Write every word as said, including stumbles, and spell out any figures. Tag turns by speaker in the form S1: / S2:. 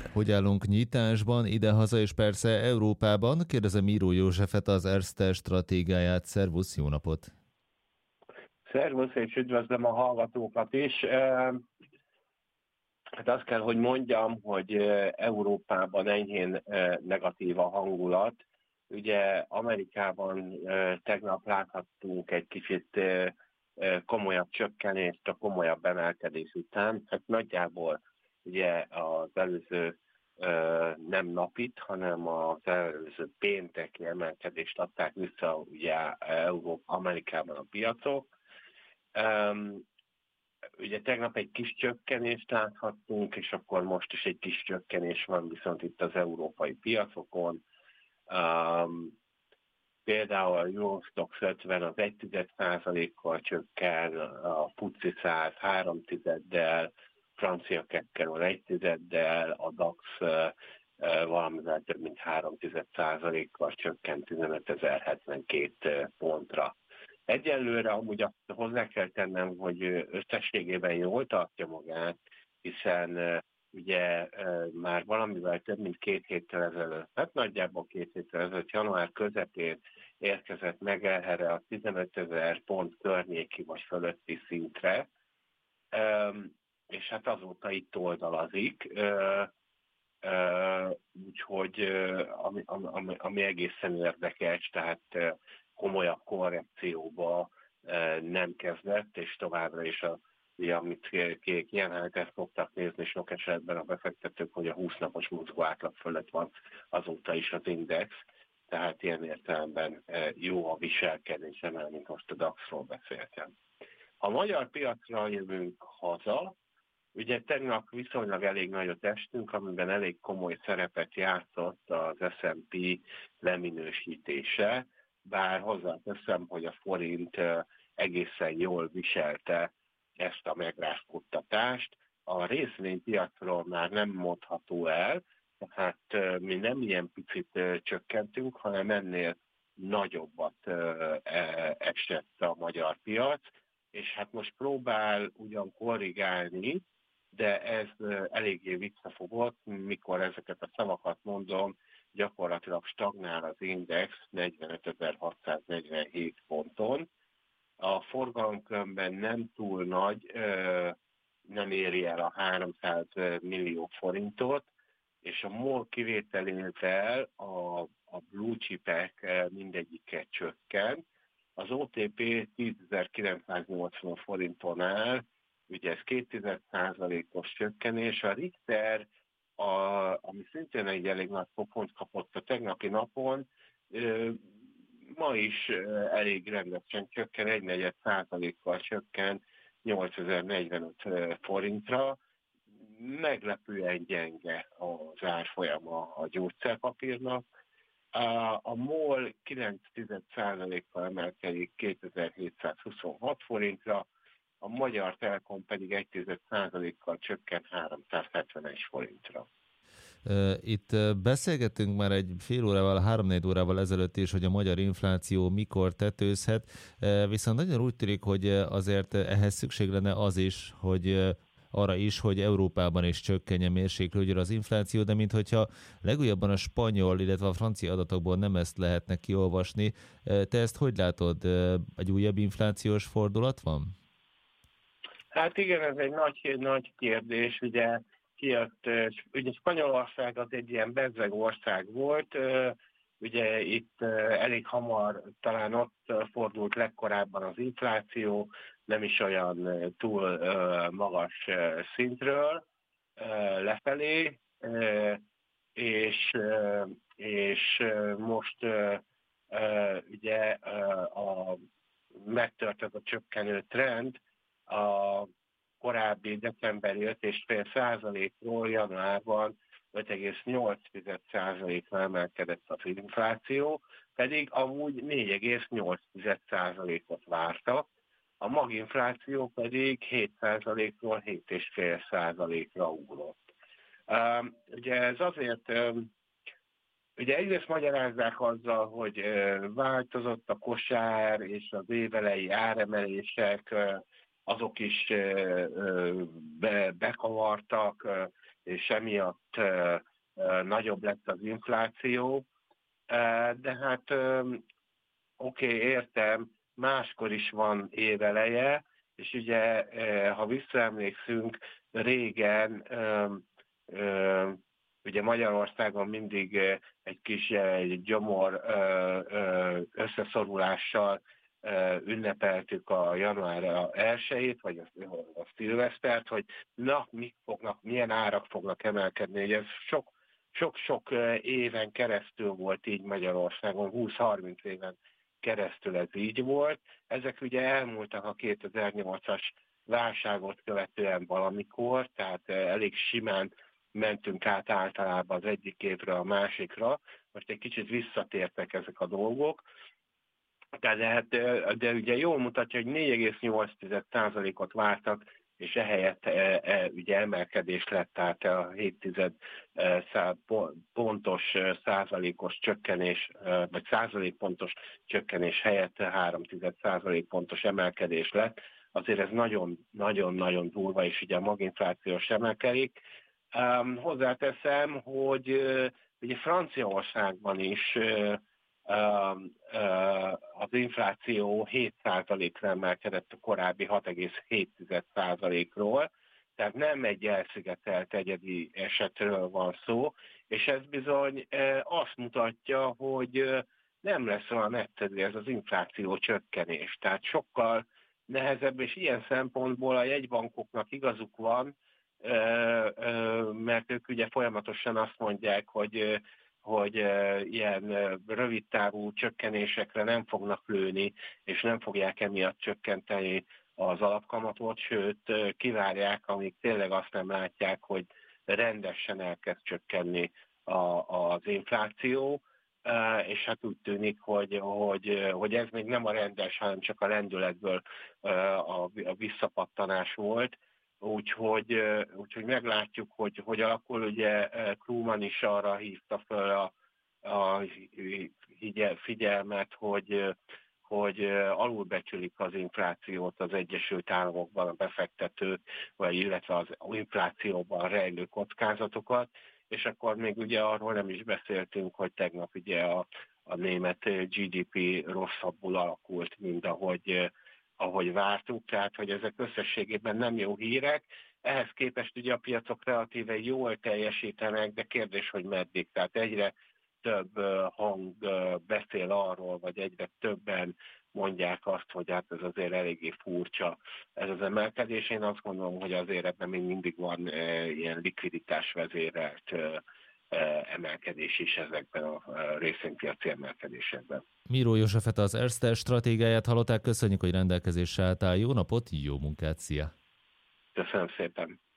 S1: Hogy állunk nyitásban, idehaza és persze Európában? Kérdezem Író Józsefet, az Erste stratégiáját. Szervusz, jó napot!
S2: Szervusz, és üdvözlöm a hallgatókat is. Eh, Hát azt kell, hogy mondjam, hogy eh, Európában enyhén eh, negatív a hangulat. Ugye Amerikában eh, tegnap láthattunk egy kicsit eh, eh, komolyabb csökkenést a komolyabb emelkedés után. Hát nagyjából ugye az előző eh, nem napit, hanem az előző pénteki emelkedést adták vissza ugye Európa, Amerikában a piacok. Um, ugye tegnap egy kis csökkenést láthattunk, és akkor most is egy kis csökkenés van viszont itt az európai piacokon. Um, például a Eurostoxx ötven az egy százalékkal csökken, a FTSE száz három tizeddel, francia kekkerül egy tizeddel, a DAX uh, uh, valamivel több mint három százalékkal csökkent tizenötezer-hetvenkét pontra. Egyelőre amúgy azt hozzá kell tennem, hogy összességében jól tartja magát, hiszen uh, ugye uh, már valamivel több mint két héttel ezelőtt, hát nagyjából két héttel ezelőtt, január közepén érkezett meg erre a tizenötezer pont környéki vagy fölötti szintre, um, és hát azóta itt oldalazik, uh, uh, úgyhogy uh, ami, ami, ami egészen érdekes, tehát uh, komolyabb korrekcióba nem kezdett, és továbbra is, a, ugye, amit kiemelt, szoktak nézni sok esetben a befektetők, hogy a húsz napos mozgó átlag fölött van azóta is az index, tehát ilyen értelemben jó a viselkedés, mint most a DAX-ról beszéltem. Ha a magyar piacra jövünk haza, ugye tegnap viszonylag elég nagyot estünk, amiben elég komoly szerepet játszott az es and pé leminősítése, bár hozzáteszem, hogy a forint egészen jól viselte ezt a megrázkódtatást. A részvénypiacról már nem mondható el, tehát mi nem ilyen picit csökkentünk, hanem ennél nagyobbat esett a magyar piac, és hát most próbál ugyan korrigálni, de ez eléggé visszafogott, mikor ezeket a szavakat mondom, gyakorlatilag stagnál az index negyvenötezer-hatszáznegyvenhét ponton. A forgalomkörben nem túl nagy, nem éri el a háromszáz millió forintot, és a MOL kivételével a, a blue chipek mindegyike csökken. Az o té pé tízezer-kilencszáznyolcvan forinton áll, ugye ez két százalékos csökkenés, a Richter, A, ami szintén egy elég nagy pont kapott a tegnapi napon, ma is elég rendesen csökken, egy negyed százalékkal csökken nyolcezer-negyvenöt forintra. Meglepően gyenge az árfolyama a gyógyszerpapírnak. A MOL kilenc százalékkal emelkedik kétezer-hétszázhuszonhat forintra, a Magyar Telekom pedig egy százalékkal csökken háromszázhetvenegy forintra.
S1: Itt beszélgettünk már egy fél órával, három-négy órával ezelőtt is, hogy a magyar infláció mikor tetőzhet, viszont nagyon úgy tűnik, hogy azért ehhez szükség lenne az is, hogy arra is, hogy Európában is csökkenjen, mérséklődjön az infláció, de minthogyha legújabban a spanyol, illetve a francia adatokból nem ezt lehetne kiolvasni. Te ezt hogy látod? Egy újabb inflációs fordulat van?
S2: Hát igen, ez egy nagy, nagy kérdés, ugye kijött, ugye Spanyolország az egy ilyen bezzeg ország volt, ugye itt elég hamar talán ott fordult legkorábban az infláció, nem is olyan túl magas szintről lefelé, és, és most ugye a, megtört ez a csökkenő trend, a korábbi decemberi öt egész öt százalékról januárban öt egész nyolc százalékra emelkedett az infláció, pedig amúgy négy egész nyolc százalékot vártak, a maginfláció pedig hét százalékról hét egész öt százalékra ugrott. Ugye ez azért, ugye egyrészt magyarázzák azzal, hogy változott a kosár és az évelei áremelések, azok is be, bekavartak, és emiatt nagyobb lett az infláció. De hát oké, okay, értem, máskor is van éveleje, és ugye, ha visszaemlékszünk, régen ugye Magyarországon mindig egy kis egy gyomor összeszorulással ünnepeltük a január elsejét, vagy a, a szilvesztert, hogy na, mik fognak, milyen árak fognak emelkedni. Ugye ez sok, sok-sok éven keresztül volt így Magyarországon, húsz-harminc éven keresztül ez így volt. Ezek ugye elmúltak a kétezer-nyolcas válságot követően valamikor, tehát elég simán mentünk át általában az egyik évre a másikra. Most egy kicsit visszatértek ezek a dolgok. De, de, de ugye jól mutatja, hogy négy egész nyolc százalékot vártak, és ehelyett e, e, ugye emelkedés lett, tehát a hét tized pontos százalékos csökkenés, vagy százalékpontos csökkenés helyett három tized százalék pontos emelkedés lett. Azért ez nagyon-nagyon-nagyon durva, és ugye a maginfláció sem emelkedik. Um, hozzáteszem, hogy uh, ugye Franciaországban is uh, uh, uh, az infláció hét százalékra emelkedett a korábbi hat egész hét százalékról, tehát nem egy elszigetelt egyedi esetről van szó, és ez bizony uh, azt mutatja, hogy uh, nem lesz olyan egyszerű ez az infláció csökkenés. Tehát sokkal nehezebb, és ilyen szempontból a jegybankoknak igazuk van, mert ők ugye folyamatosan azt mondják, hogy, hogy ilyen rövidtávú csökkenésekre nem fognak lőni, és nem fogják emiatt csökkenteni az alapkamatot, sőt kivárják, amíg tényleg azt nem látják, hogy rendesen elkezd csökkenni az infláció, és hát úgy tűnik, hogy, hogy, hogy ez még nem a rendes, hanem csak a lendületből a visszapattanás volt. Úgyhogy, úgyhogy meglátjuk, hogy hogy alakul. Ugye Krugman is arra hívta fel a, a figyelmet, hogy, hogy alulbecsülik az inflációt az Egyesült Államokban a befektetők, vagy illetve az inflációban rejlő kockázatokat, és akkor még ugye arról nem is beszéltünk, hogy tegnap ugye a, a német gé dé pé rosszabbul alakult, mint ahogy ahogy vártuk, tehát hogy ezek összességében nem jó hírek. Ehhez képest ugye a piacok relatíve jól teljesítenek, de kérdés, hogy meddig. Tehát egyre több hang beszél arról, vagy egyre többen mondják azt, hogy hát ez azért eléggé furcsa ez az emelkedés. Én azt gondolom, hogy azért ebben még mindig van ilyen likviditás vezérelt emelkedés is ezekben a részvénypiaci emelkedésekben.
S1: Miró Józsefet, az Erste stratégiáját hallották, köszönjük, hogy rendelkezésre álltál. Jó napot, jó munkát, szia!
S2: Köszönöm szépen!